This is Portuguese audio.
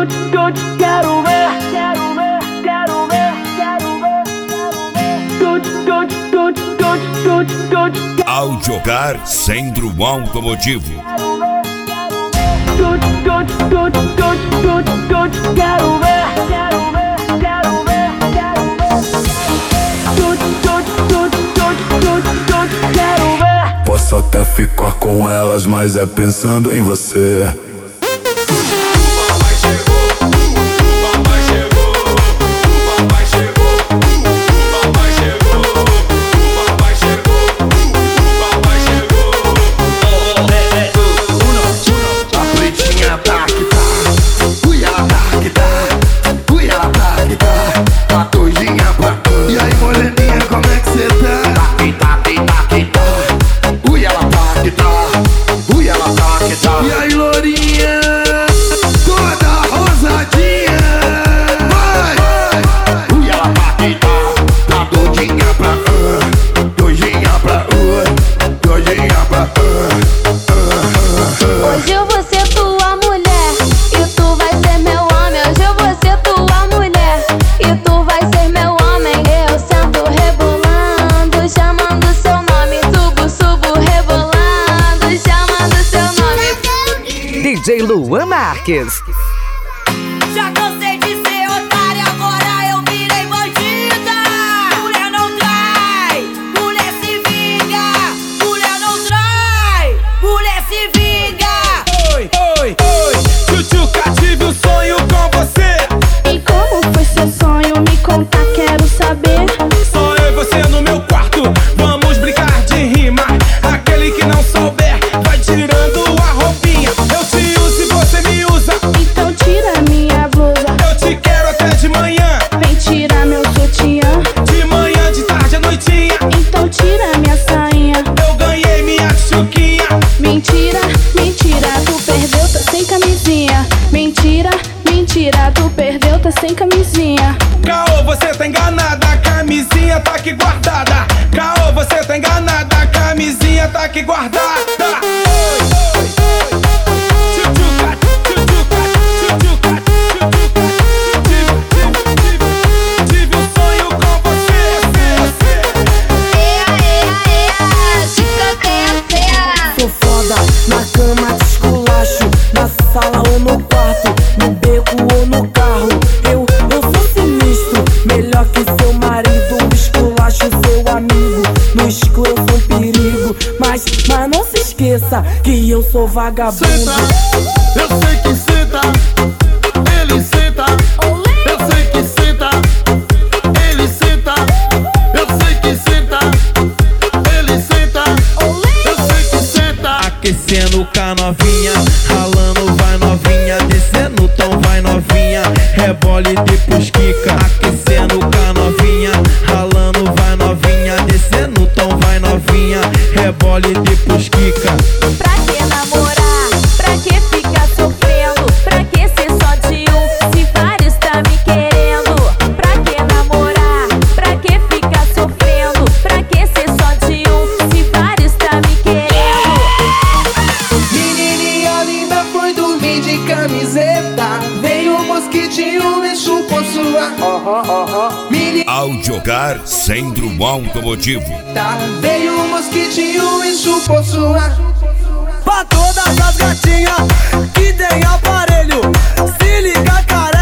Quero ver, Ao jogar Centro Automotivo. Posso até ficar com elas, mas é pensando em você. E aí, lourinha, toda rosadinha, vai! E ela tá doidinha pra doidinha pra doidinha pra Hoje eu vou ser tua mulher e tu vai ser meu homem. Hoje eu vou ser tua mulher e tu vai ser meu homem. Eu sento rebolando, chamando seu nome. Subo, rebolando, chamando seu nome. DJ Luan Marques. Já cansei de ser otária, agora eu virei bandida. Mulher não trai, mulher se vinga. Mulher não trai, mulher se vinga. Oi, Tchutchuca, tive um sonho com você. E como foi seu sonho? Me conta, quero saber. Só eu e você no meu quarto, vamos brincar de rima. Aquele que não souber, vai tirando a roupinha. Eu te uso e você me usa. Então tira minha blusa. Eu te quero até de manhã. Vem tirar meu sutiã. De manhã, de tarde, à noitinha. Então tira minha sainha. Eu ganhei minha chuquinha. Mentira, tu perdeu, tá sem camisinha. Mentira, tu perdeu, tá sem camisinha. Caô, você tá enganada, a camisinha tá aqui guardada. Caô, você tá enganada, a camisinha tá aqui guardada. Tchutchuca, tive um sonho com você. Sou foda, na cama te esculacho, na sala ou no quarto, no beco ou no carro. Eu sou sinistro, melhor que seu marido. Esculacho seu amigo, no escuro eu sou um perigo. Mas não se esqueça que eu sou vagabundo. Senta, eu sei que senta, ele senta. Eu sei que senta, ele senta. Eu sei que senta, ele senta. Eu sei que senta. Aquecendo com a novinha, ralando vai novinha, descendo o tom vai novinha, rebole depois quica. Aquecendo com a novinha, ralando vai novinha, descendo o tom vai novinha, rebole depois quica. Pra que namorar? Pra que ficar sofrendo? Pra que ser só de um, se vários tá me querendo? Pra que namorar? Pra que ficar sofrendo? Pra que ser só de um, se vários tá me querendo? Menininha linda foi dormir de camiseta. Veio um mosquitinho e chupou sua. Ao jogar Centro Automotivo. Veio um mosquitinho e chupou sua. Pra todas as gatinhas que tem aparelho, se liga, cara.